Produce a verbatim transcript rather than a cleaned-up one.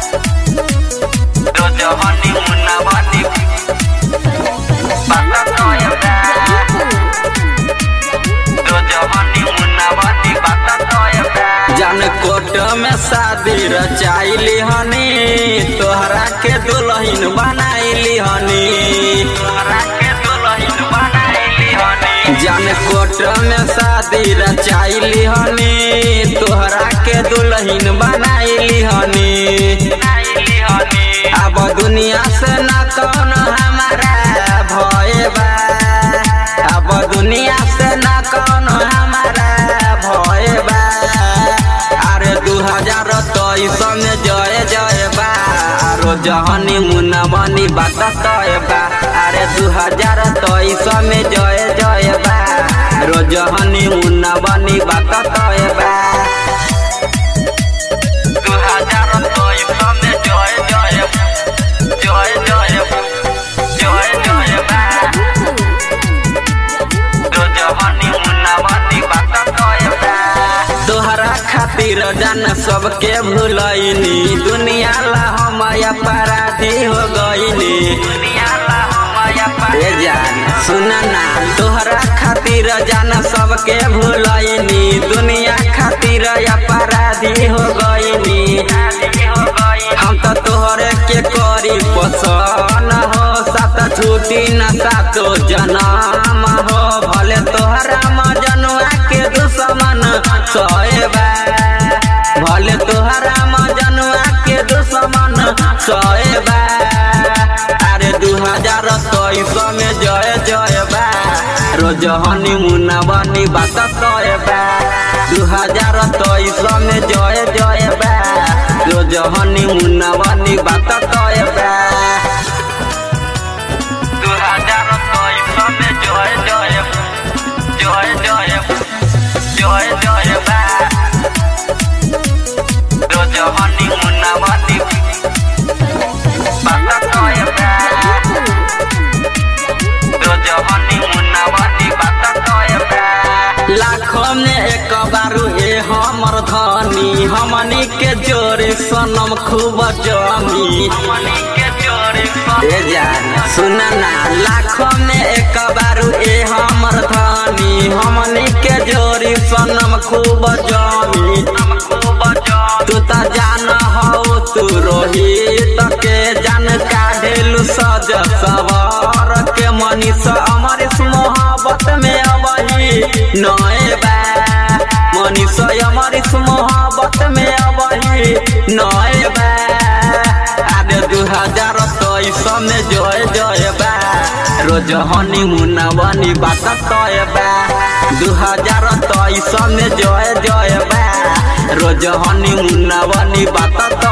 रोज हनी मुन्ना बनी बात तोय बा रोज हनी मुन्ना बनी बात तोय बा जान कोट में शादी रचाइली हनी तोहरा के दुल्हन बनाइली हनी तोहरा के दुल्हन बनाइली हनी जान कोट में शादी रचाइली हनी तोहरा के दुल्हन बनाइली हनी अब दुनिया से न कौन हमारा भय बा अब दुनिया से न कौन हमारा भय बा अरे दू हजार तेईस में जय जय बा रोज हनी मुन्ना बनी बात तोय बा अरे दू हजार तेईस में जय जय बा रोज हनी मुन्ना बनी बात तोय बा दू हजार तेईस में जय जय जय जय जय जय बा रोज हनी मुन्ना बनी बात तोय बा तोहरा खातिर जान सबके भूलैनी दुनिया ला हम अपराधी हो गईनी दुनिया ला हम अपराधी जान सुन ना तोहरा खातिर जान सबके भूलैनी दुनिया खातिर अपराधी हो गईनी हम तो तोहरे के करी पसंद हो सात छुट्टी न सातो जन्म हो भले तोहरा मजनुआ के दुश्मन सोएबा भले तोहरा मजनुआ के दुश्मन सोएबा अरे दू हजार तेईस में जय जय बा रोज हनी मुन्ना बनी बात तोय बा दू हजार तेईस में जय जय बा रोज हनी मुन्ना बनी बात तोय बा दू हजार तेईस में जय जय जय जय जय जय बा रोज हनी मुन्ना बनी बात तोय बा रोज हनी मुन्ना बनी बात तोय बा लाखों में एक बारू ए हमर धनी हमनी के जोरे सनम खूब जमी हमनी के जोरे ए जान सुन ना लाखों में एक बारू ए हमर धनी हमनी के जोरे सनम खूब जमी खूब जमी तू त जान हो तू रोहित के जान काढेलु सज सवार के मनीष अमर मोहब्बत में अबही नए बा मनीष अमर मोहब्बत में अबही नए बा अरे दू हजार तेईस में जय जय बा रोज हनी मुन्ना बनी बात तोय बा दू हजार तेईस में जय जय बा रोज हनी मुन्ना बनी बात